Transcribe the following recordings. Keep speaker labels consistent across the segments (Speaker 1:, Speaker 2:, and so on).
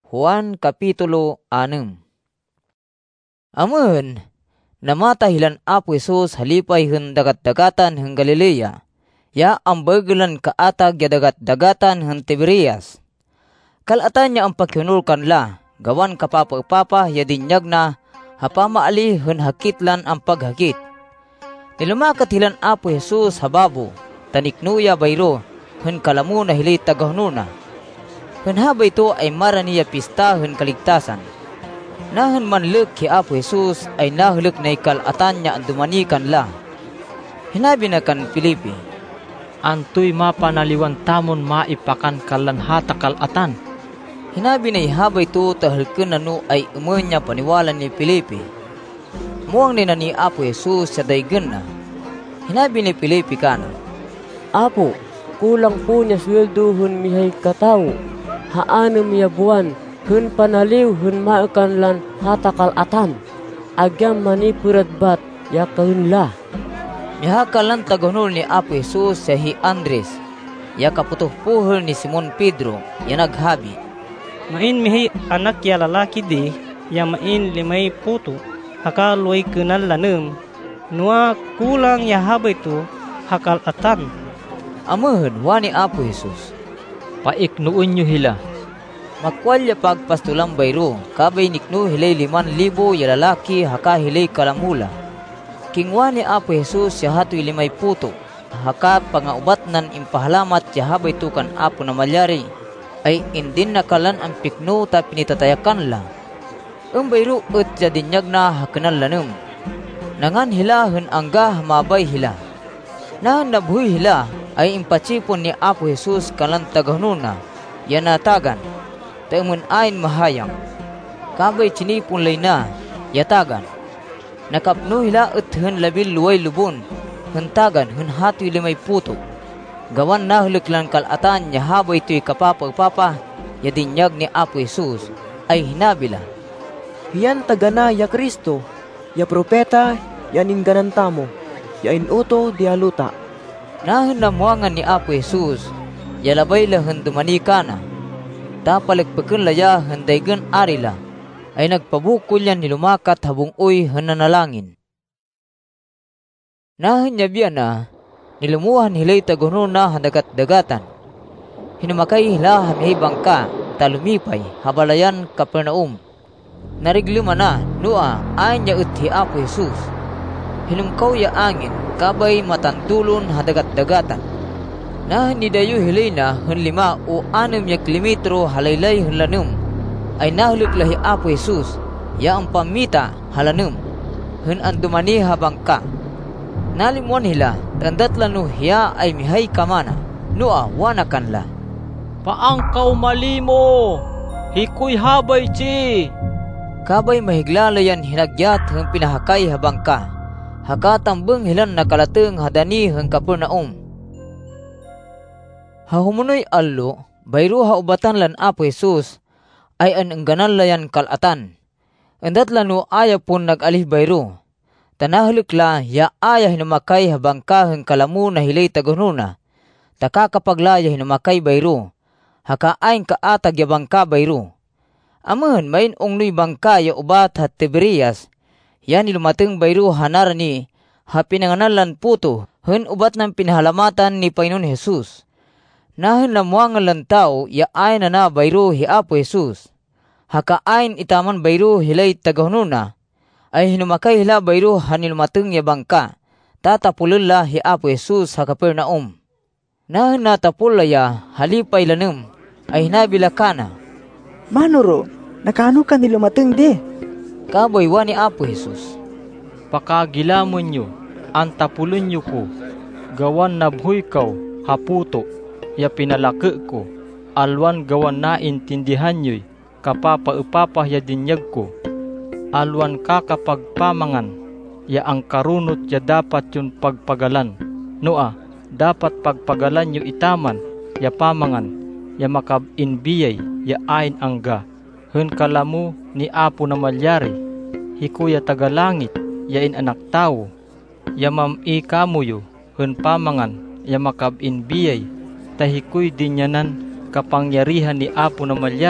Speaker 1: Juan Kapitulo 6. Amun, namatahilan Apo Jesus halipay hen dagat-dagatan hen Galilea, ya ambagalan kaatag ya dagat-dagatan hen Tiberias. Kalatan niya ang pagkunul kanla, gawan kapapa-papa ya dinyag na hapamaali hen hakitlan ang paghakit. Nilumakat hilan Apo Jesus hababo, taniknuya bayro, hen kalamu na hilay tagahununa. Hen habay ito ay maraniya pista hen kaligtasan. Nahan manluk ki Apo Jesus ay nahuluk na ikalatan niya ang dumanikan la. Hinabi na kan Filipe,
Speaker 2: Antoy mapanaliwan tamon maipakan kalan hata kalatan.
Speaker 1: Hinabi na ihabay ito tahalkin na no ay umanya paniwalan ni Filipe. Muang nina ni Apo Jesus sa daygan na. Hinabi ni Filipe kana,
Speaker 3: Apo, kulang po niya sweldo hun mihay katawo. Haano miya buwan hun panaliw hun maikanlan hatakal atan. Agyam manipurat bat yakahun la.
Speaker 1: Mihakalan tagunol ni Apo Jesus sa hi Andres. Ya kaputuh-puhol ni Simon Pedro, ya naghabi,
Speaker 4: Main mihay anak ya lalaki di, ya main limay puto, hakaloy kenal lanem. Nua kulang ya habay to, hakal atan.
Speaker 1: Amahon, wani Apo Jesus,
Speaker 2: Paiknuun nyo hila.
Speaker 1: makwalya pagpastulang bayro, kabay nikno hilay 5,000 ya lalaki haka hilay kalamula. Kingwa ni Apo Jesus siya hatoy 5 puto, haka pangaubat nan impahalamat siya habay tukan Apo na malyari, ay indin nakalan ang pikno ta pinitatayakan la. Ang bayro ut siya dinyag na hakanan lanum. Nangan hila hun angga mabay hila. Nahan nabuhi hila ay impatsipon ni Apo Jesus kalan tagahununa, yan natagan. Taamun ayn mahayang. Kabay chinipon lay na, yatagan. Nakapno hila ut hun labil luway lubon, huntagan hun hatoy 5 puto. Gawan nahuluk lang kalatan niya habay to'y kapapagpapa, ya dinyag ni Apo Jesus, ay hinabila.
Speaker 5: Hiyan tagana ya Kristo, ya propeta, ya ningganan tamo, ya inuto dialuta.
Speaker 1: Nahun namuangan ni Apo Jesus, ya labay lahun dumanika na. Tapalagpagkan laya handaygan arila, ay nagpabukol yan nilumakat habong uy hananalangin. Nahun niya biya na, nilumuhan hilay tagunon na handagat-dagatan. Hinumakay hila hamihay bangka, talumipay, habalayan Kapernaum. Narigluma na, nua, ayon niya uthi Apo Jesus. Hinumkaw ya angin, kabay matandulon hadagat-dagatan. Na nidayo hilay na hun 5 o 6 ya kilometro halaylay hun lanum, ay nahuluk lahi Apo Jesus, ya ang pamita halanum, hun ang dumani habangka. Nalimuan hila, tandat lanu hiya ay mihay kamana, nua wanakan la.
Speaker 2: Paangkaw malimo, hikoy habay chi.
Speaker 1: Kabay mahiglalayan hinagyat hun pinahakay habangka. Hakatambeng hilan nakalateng hadani hun Kapernaum. Hahumunoy allo, bayro haubatan lan Apo Jesus, ay anengganan layan kalatan. Endat lanu aya pun nag-alih bayro. Tanahuluk la, ya aya hinumakay habangka hun kalamu na hilay tagununa. Takakapaglaya hinumakay bayro. Haka ayn kaatag ya bangka bayro. Amun main ongnoy bangka ya ubat hat Tiberias. Yan nilumateng bayro hanarani, hapinanganan puto, hun ubat ng pinahalamatan ni Panginoon Jesus. Nahun namuangan lang tao, ya ayn na bayro hi Apo Jesus. Haka ayn itaman bayro hilay tagahununa, ay hinumakay hila bayro hanilumateng ya bangka, tatapulun la hi Apo Jesus sa Kapernaum. Nahun natapula ya halipay lanum, ay hinabila kana,
Speaker 5: Manoro, nakano ka nilumateng di?
Speaker 1: kabaywa ni Apo Jesus.
Speaker 2: Pakagilamon nyo, antapulun nyo ko, gawan nabhuy kaw, haputo, ya pinalaki ko, alwan gawan naintindihan nyo'y, kapapa-upapah ya dinyag ko, alwan kakapagpamangan, ya ang karunot ya dapat yun pagpagalan, noa, dapat pagpagalan nyo itaman, ya pamangan, ya makabinbiyay, ya ayn angga, hun kalamu ni Apo na malyari, hikuya tagalangit, ya in anak tao, ya mam-i kamuyo, hun pamangan, ya makabinbiyay, tahikoy dinyanan kapangyarihan ni Apo na malyari,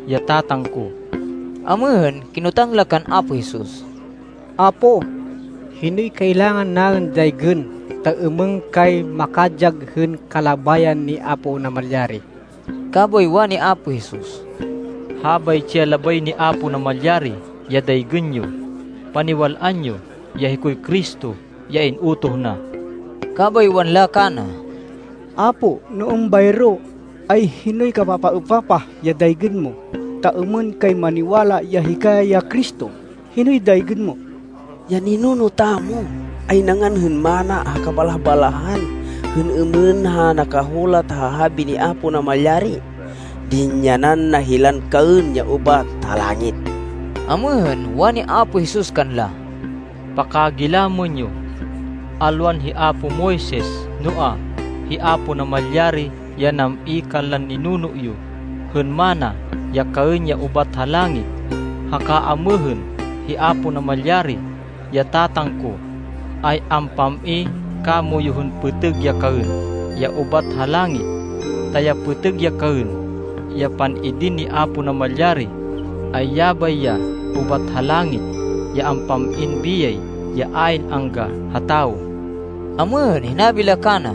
Speaker 2: ya tatang ko.
Speaker 1: Amehen kinutangla kan Apo Jesus.
Speaker 6: Apo, hinoy kailangan naon daygen ta emeng kay makajag hen kalabayan ni Apo na Malyari.
Speaker 1: Kaboy wa ni Apo Jesus.
Speaker 2: Habay siya labay ni Apo na Malyari, ya daygen nyo. Paniwalaan nyo, ya hikoy Kristo, ya inutoh na.
Speaker 1: Kaboy wanla kana.
Speaker 6: Apo, noong bayro ay hinoy kapapaupapa ya daygen mo. Ta emen kay maniwala ya hikaya Kristo. Hinoy daygen mo.
Speaker 7: Ya ninuno tamo ay nanganhun mana kabalah-balahan hun emen ha nakahulat hahabi ni Apo na Malyari. Dinyanan nahilan kaun ya ubat talangit.
Speaker 1: Amehen wa ni Apo Jesus kanla.
Speaker 2: Pakagilamon nyo, alwan hi Apo Moises, noa, hi Apo na Malyari, ya nam-ikan lan ninuno yo, hun mana, ya kaun ya ubat halangit, haka amehen, hi Apo na Malyari, ya tatang ko, ay ampam-i kamo yuhun peteg ya kaun, ya ubat halangit, taya peteg ya kaun, ya pan-idin ni Apo na Malyari, ay yabay ya ubat halangit, ya ampam-in biyay, ya ain angga hataw.
Speaker 1: Amehen hinabila kana.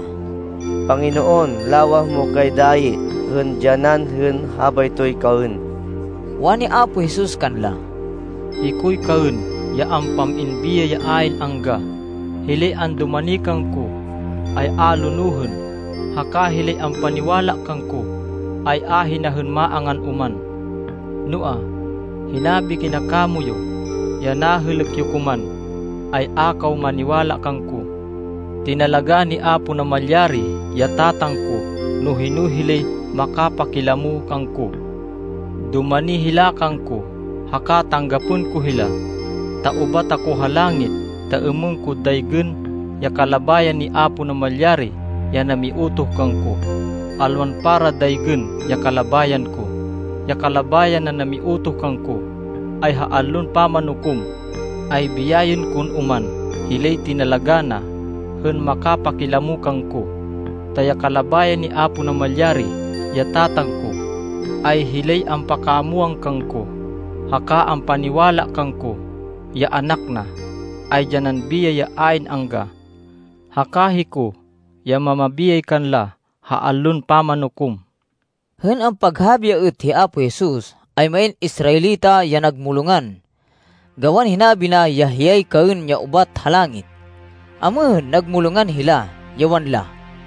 Speaker 8: Panginoon, lawah mo kay dayi, hun janan hun habay to'y kaun.
Speaker 1: Wa ni Apo Jesus kanla.
Speaker 2: Iko'y kaun, ya ampam-in biya ya ain angga, hili ang dumanikang ko, ay alunuhun, haka hili ang paniwala kang ko, ay ahinahun maangan uman. Nua, hinabi kinakamuyo, ya nahulak yu kuman, ay akaw maniwala kang ko. Tinalaga ni Apo na Malyari, ya tatang ko, no hinuhili makapakilamu kang ko. Dumani hila kang ko, haka tanggapun ko hila, taubat ako halangit, taemeng ko daygen, ya kalabayan ni Apo na Malyari, ya namiutoh kang ko. Alwan para daygen, ya kalabayan ko, ya kalabayan na namiutoh kang ko, ay haalun pamanukum, ay biyayon kun uman, hilay tinalaga na, hun makapakilamu kang ko. Taya kalabayan ni Apo na Malyari, ya tatang ko, ay hilay ang pakamuang kang ko, haka ang paniwala kang ko, ya anak na, ay janan biya ya ain angga. Hakahi ko, ya mamabiyay kanla, haalun pamanukum.
Speaker 1: Hun ang paghabya ut hi Apo Jesus, ay main Israelita ya nagmulungan. Gawan hinabi na yahiyay kaun ya ubat halangit. Amehen nagmulungan hila, yawan la.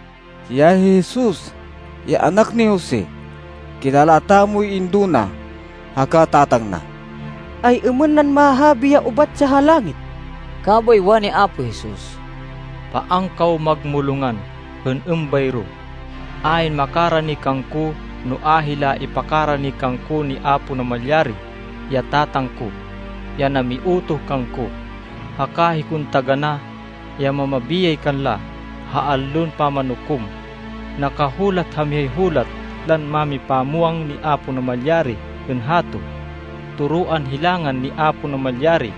Speaker 9: Ya Jesus, ya anak ni Jose, kinalata mo'y induna, haka tatang na.
Speaker 5: Ay emenan mahabi ya ubat sa halangit.
Speaker 1: Kaboy wa ni Apo Jesus.
Speaker 2: Paangkaw magmulungan, hun bayro. Ain makarani kangku, no ahila ipakarani kangku ni Apo na Malyari, ya tatang ko, ya namiutoh kangku. Hakahi kun tagana, ya mamabiyay kanla, haalun pamanukum. Nakahulat hamihay hulat, lan mami pamuang ni Apo na Malyari, hun hato. Turuan hilangan ni Apo na Malyari.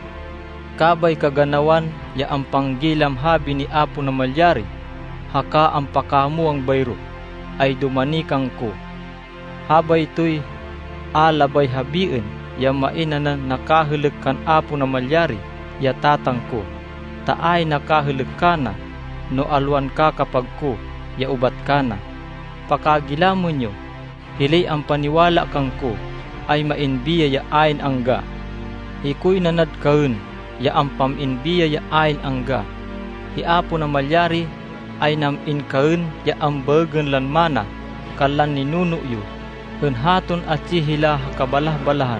Speaker 2: Kabay kaganawan, ya ang panggilam habi ni Apo na Malyari, haka ang pakamuang bayro, ay dumanikang ko. Habay to'y alabay habiin, ya mainanan nakahulog kan Apo na Malyari, ya tatang ko. Taay nakahulog ka na, no alwan ka kapag ko, ya ubat ka na. Pakagilamon nyo, hili ang paniwala kang ko, ay mainbiya ya ain angga. Iko'y nanad kaun, ya ang paminbiya ya ain angga. Hi Apo na Malyari, ay namin kaun ya ang bagan lan mana, kalan ninuno yu. Hun haton at chihila kabalah-balahan.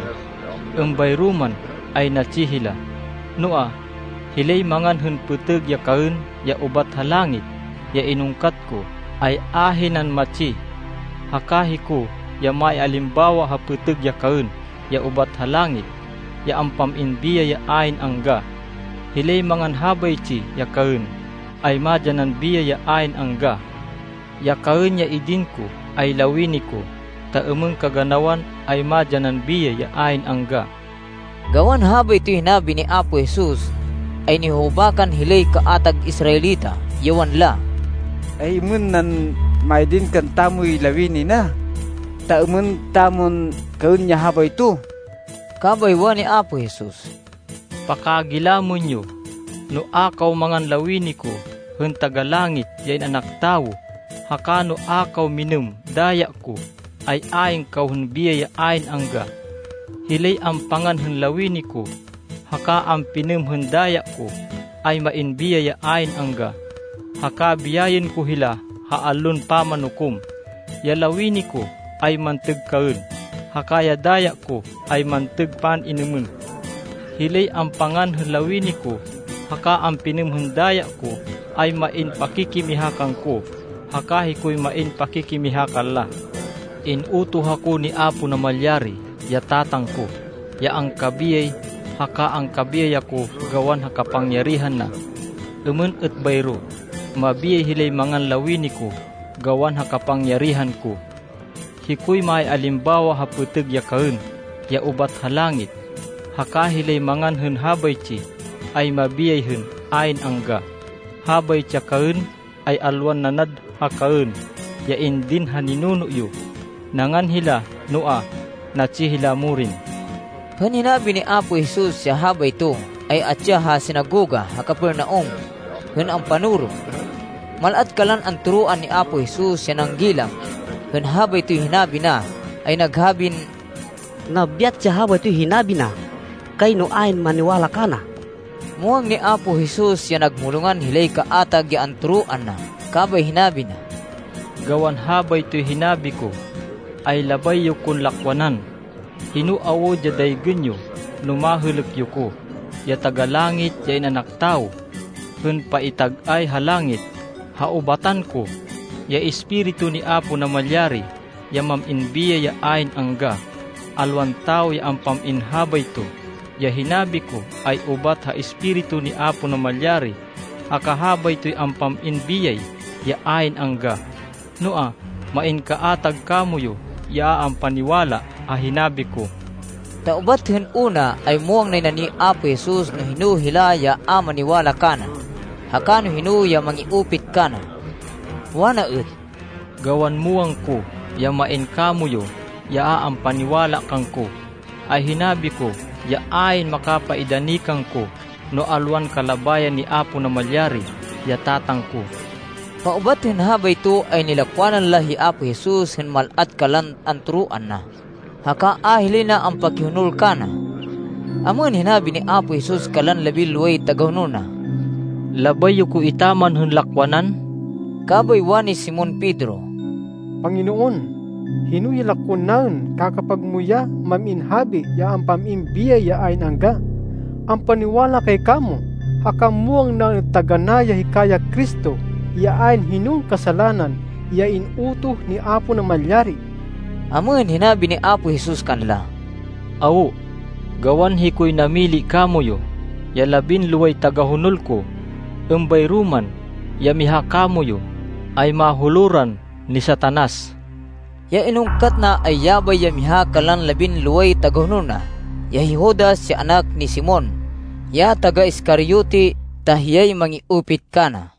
Speaker 2: Bayruman ay nachihila. Noa, hilay mangan hun puteg ya kaun, ya ubat halangit, ya inungkat ko, ay ahinan machi. Hakahi ko, ya may alimbawa ha puteg ya kaun, ya ubat halangit, ya ang paminbiya ya ain angga. Hilay mangan habay chi ya kaun, ay madyanan biya ya ain angga. Ya kaun ya idin ko, ay lawini ko, taemeng kaganawan ay madyanan biya ya ain angga.
Speaker 1: Gawan habay ito hinabi ni Apo Jesus, ay nihubakan hilay kaatag Israelita, yawan la.
Speaker 9: Ay mun nan maidin kan tamoy lawini na. taumen tamon kaun nya habay tu.
Speaker 1: Kabaywa ni Apo Jesus.
Speaker 2: Pakagilamon nyo, no akaw mangan lawini ko, hun tagalangit yain anak tao, hakano akaw minum daya ko, ay aing kaw hun biyaya ain angga. Hilay ang pangan hun lawini ko, haka ang pinum hun daya ko, ay main biyaya ain angga. Haka biyayin ko hila, haalun pamanukum. Ya lawini ko, ay manteg kaun, haka ya daya ko, ay manteg pan inumun. Hilay ang pangan hun lawini ko, haka ang pinum hun daya ko, ay main pakikimihakang ko, haka hiko'y main pakikimihakal la. Inuto hako ni Apo na malyari, ya tatang ko, ya ang kabiyay, haka ang kabiyay ako gawan hakapangyarihan na. Umun et bayro, mabiyay hilay mangan lawini ko, gawan hakapangyarihan ko. Hiko'y may alimbawa haputeg ya kaun, ya ubat halangit, haka hilay mangan hun habay chi, ay mabiyay hun ain angga. Habay cha kaun, ay alwan nanad hakaun, ya indin haninuno yu. Nangan hila, noa, nachi hila murin.
Speaker 1: Paninabi ni Apo Jesus siya habay to, ay atya ha sinagoga ha Capernaum, hun ang panuro. Malat kalan ang turuan ni Apo Jesus siya ng gilam, hun habay to hinabi na, ay naghabin,
Speaker 7: Nabiyat siya habay to hinabi na, kay no ain maniwala ka na.
Speaker 1: Muang ni Apo Jesus siya nagmulungan hilay kaatag ya ang turuan na, kabay hinabi na.
Speaker 2: Gawan habay to'y hinabi ko, ay labay yu kun lakwanan. Hinuawo jaday genyo, numahulok yu ko, ya tagalangit ya inanak tao, hun paitag ay halangit, haubatan ko, ya espiritu ni Apo na malyari, ya maminbiya ya ain angga, alwan tao ya ang paminhabay to, ya hinabi ko ay ubat ha espiritu ni Apo na malyari, akahabay to'y ang paminbiyay, ya ain angga. Noa, main kaatag kamuyo, ya ang paniwala, hinabi ko.
Speaker 1: Taubat hun una ay muang na ni Apo Jesus no hinuhila ya maniwala kana, hakano hinuya mangiupit kana. Wana ut.
Speaker 2: Gawan muang ko, ya main kamuyo, ya ang paniwala kang ko, ay hinabi ko, ya ain makapaidanikang ko, no alwan kalabayan ni Apo na malyari, ya tatang ko.
Speaker 1: Paubat hun habay to ay nilakwanan lahi Apo Jesus hun malat kalan ang turuan na, haka ahili na ang paghunul kana. Amun hinabi ni Apo Jesus kalan labilway tagahununa.
Speaker 2: Labay yu ko itaman hun lakwanan?
Speaker 1: Kabay wani Simon Pedro.
Speaker 10: Panginoon, hinuyilakon naun kakapagmuya maminhabi ya ang pamimbiya ya ain angga. Ang paniwala kay kamo, hakamuang na taganaya hikaya Kristo, ya ain hinung kasalanan, ya inuto ni Apo na malyari.
Speaker 1: Amun hinabi ni Apo Jesus kanla.
Speaker 2: Awo, gawan hiko'y namili kamoyo, ya labin luway tagahunol ko, bayruman, ya miha kamoyo, ay mahuluran ni Satanas.
Speaker 1: Ya inungkat na ay yabay ya miha kalan labin luway tagahunol na, ya Judas si anak ni Simon, ya taga Iskariote tahiyay mangiupit kana.